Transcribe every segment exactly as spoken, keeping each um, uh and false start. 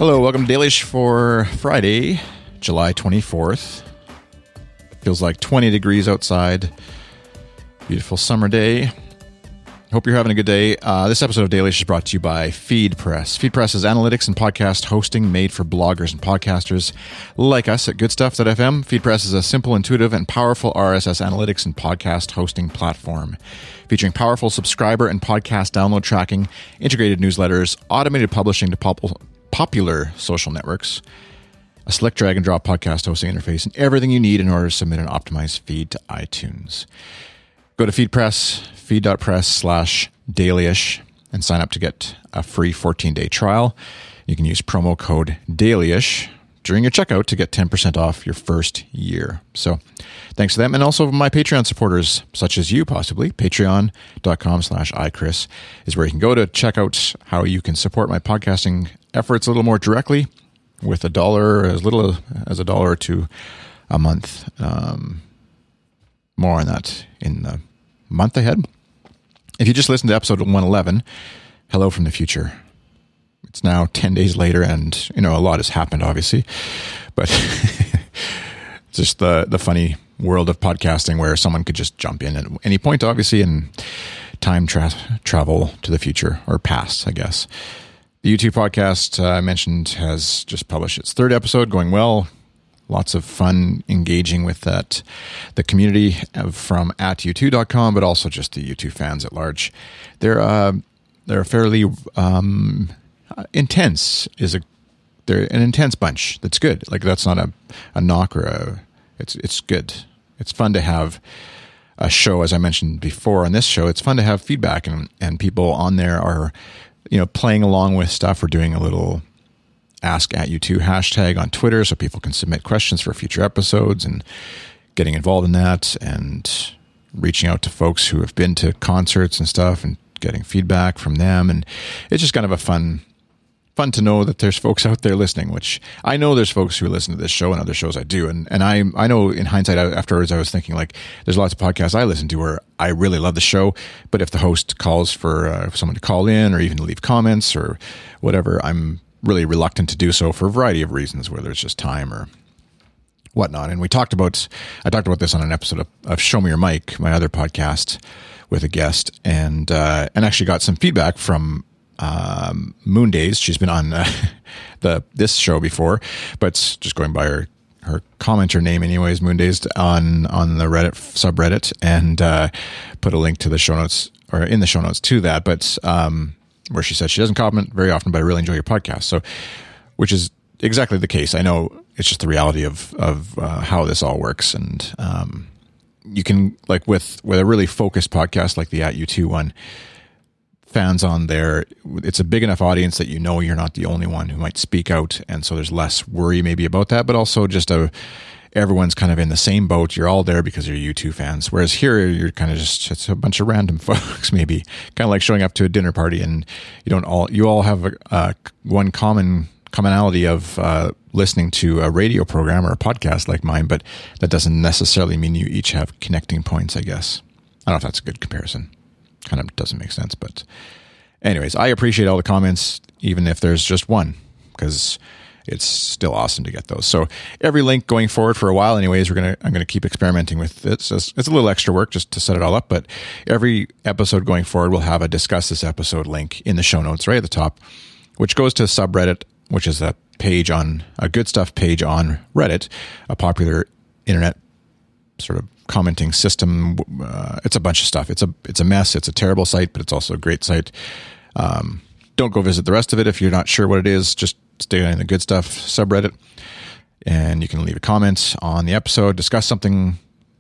Hello, welcome to Dailyish for Friday, July twenty-fourth. Feels like twenty degrees outside. Beautiful summer day. Hope you're having a good day. Uh, this episode of Dailyish is brought to you by FeedPress. FeedPress is analytics and podcast hosting made for bloggers and podcasters like us at good stuff dot f m. FeedPress is a simple, intuitive, and powerful R S S analytics and podcast hosting platform featuring powerful subscriber and podcast download tracking, integrated newsletters, automated publishing to pop- popular social networks, a slick drag and drop podcast hosting interface, and everything you need in order to submit an optimized feed to iTunes. Go to FeedPress, feed.press slash Dailyish, and sign up to get a free fourteen-day trial. You can use promo code Dailyish during your checkout to get ten percent off your first year. So thanks to them, and also my Patreon supporters, such as you possibly. Patreon.com slash iChris is where you can go to check out how you can support my podcasting efforts a little more directly with a dollar, as little as a dollar or two a month. Um, more on that in the month ahead. If you just listened to episode one eleven, hello from the future. It's now ten days later, and you know a lot has happened, obviously, but it's just the the funny world of podcasting where someone could just jump in at any point, obviously, and time tra- travel to the future or past, I guess. The YouTube podcast uh, I mentioned has just published its third episode, going well. Lots of fun engaging with that, the community from at u two dot com, but also just the YouTube fans at large. They're uh, they're fairly um, intense. Is a they're an intense bunch. That's good. Like that's not a, a knock or a. It's it's good. It's fun to have a show, as I mentioned before on this show. It's fun to have feedback, and and people on there are, you know, playing along with stuff. We're doing a little Ask at U two hashtag on Twitter so people can submit questions for future episodes, and getting involved in that and reaching out to folks who have been to concerts and stuff and getting feedback from them. And it's just kind of a fun, fun to know that there's folks out there listening, which I know there's folks who listen to this show and other shows I do. And, and I, I know in hindsight afterwards, I was thinking like, there's lots of podcasts I listen to where I really love the show, but if the host calls for uh, someone to call in or even to leave comments or whatever, I'm really reluctant to do so for a variety of reasons, whether it's just time or whatnot. And we talked about, I talked about this on an episode of, of Show Me Your Mic, my other podcast with a guest, and uh, and actually got some feedback from um, Moon Days. She's been on uh, the this show before, but just going by her her commenter name, anyways, Moon Days on on the Reddit subreddit, and uh, put a link to the show notes or in the show notes to that, but. Um, where she said she doesn't comment very often, but I really enjoy your podcast. So, which is exactly the case. I know it's just the reality of of uh, how this all works, and um, you can like with with a really focused podcast like the At U two one, fans on there. It's a big enough audience that you know you're not the only one who might speak out, and so there's less worry maybe about that. But also just a everyone's kind of in the same boat. You're all there because you're U two fans. Whereas here, you're kind of just, it's a bunch of random folks, maybe kind of like showing up to a dinner party, and you don't all, you all have a, uh, one common commonality of uh, listening to a radio program or a podcast like mine, but that doesn't necessarily mean you each have connecting points, I guess. I don't know if that's a good comparison. Kind of doesn't make sense, but anyways, I appreciate all the comments, even if there's just one, because it's still awesome to get those. So every link going forward for a while, anyways, we're gonna I'm gonna keep experimenting with it. So it's, it's a little extra work just to set it all up, but every episode going forward will have a discuss this episode link in the show notes right at the top, which goes to subreddit, which is a page on a good stuff page on Reddit, a popular internet sort of commenting system. Uh, it's a bunch of stuff. It's a it's a mess. It's a terrible site, but it's also a great site. Um, don't go visit the rest of it if you're not sure what it is. Just stay in the good stuff subreddit, and you can leave a comment on the episode, discuss something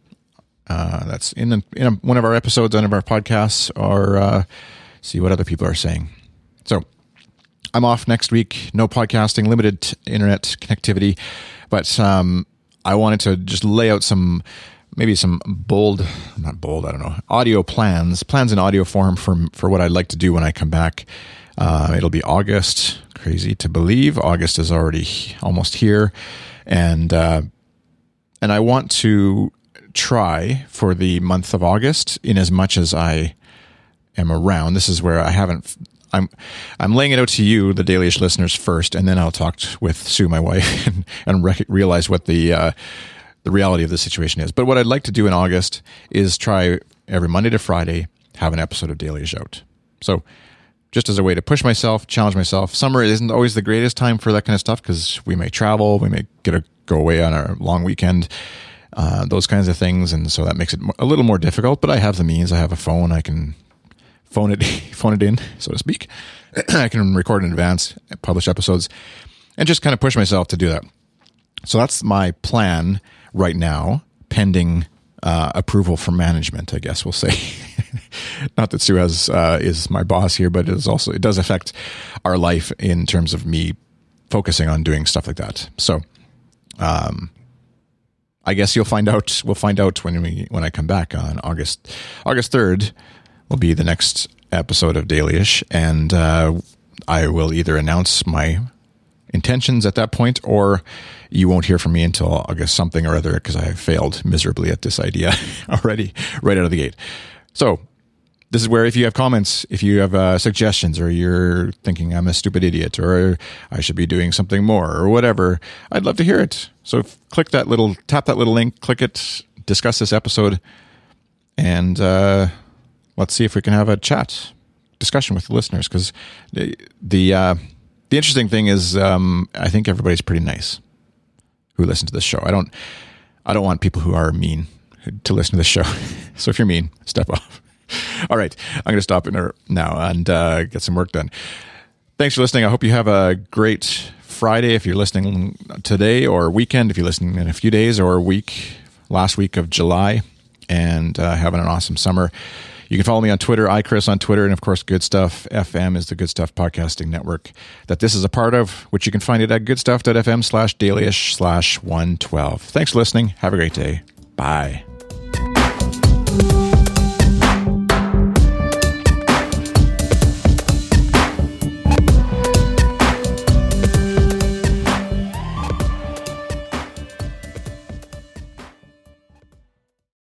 uh, that's in, a, in a, one of our episodes, one of our podcasts, or uh, see what other people are saying. So I'm off next week. No podcasting, limited internet connectivity, but um, I wanted to just lay out some, maybe some bold, not bold, I don't know, audio plans, plans in audio form for, for what I'd like to do when I come back. Uh, it'll be August. Crazy to believe. August is already almost here. And, uh, and I want to try for the month of August, in as much as I am around. This is where I haven't, I'm I'm laying it out to you, the Dailyish listeners, first, and then I'll talk with Sue, my wife, and, and rec- realize what the uh, the reality of the situation is. But what I'd like to do in August is try every Monday to Friday have an episode of Dailyish out. So just as a way to push myself, challenge myself. Summer isn't always the greatest time for that kind of stuff because we may travel, we may get a go away on a long weekend, uh, those kinds of things, and so that makes it a little more difficult. But I have the means. I have a phone. I can phone it, phone it in, so to speak. I can record in advance, publish episodes, and just kind of push myself to do that. So that's my plan right now, pending uh, approval from management, I guess we'll say. Not that Sue has uh, is my boss here, but it is also it does affect our life in terms of me focusing on doing stuff like that. So, um, I guess you'll find out. We'll find out when we when I come back on August August third. Will be the next episode of Dailyish, and uh, I will either announce my intentions at that point, or you won't hear from me until August something or other because I failed miserably at this idea already right out of the gate. So this is where if you have comments, if you have uh, suggestions, or you're thinking I'm a stupid idiot, or I should be doing something more, or whatever, I'd love to hear it. So click that little, tap that little link, click it, discuss this episode, and uh, let's see if we can have a chat discussion with the listeners. Because the the, uh, the interesting thing is, um, I think everybody's pretty nice who listen to this show. I don't I don't want people who are mean to listen to this show. So if you're mean, step off. All right, I'm going to stop it now and uh, get some work done. Thanks for listening. I hope you have a great Friday if you're listening today, or weekend if you're listening in a few days, or week, last week of July, and uh, having an awesome summer. You can follow me on Twitter, iChris on Twitter, and of course, Good Stuff F M is the Good Stuff podcasting network that this is a part of, which you can find it at goodstuff.fm slash dailyish slash 112. Thanks for listening. Have a great day. Bye.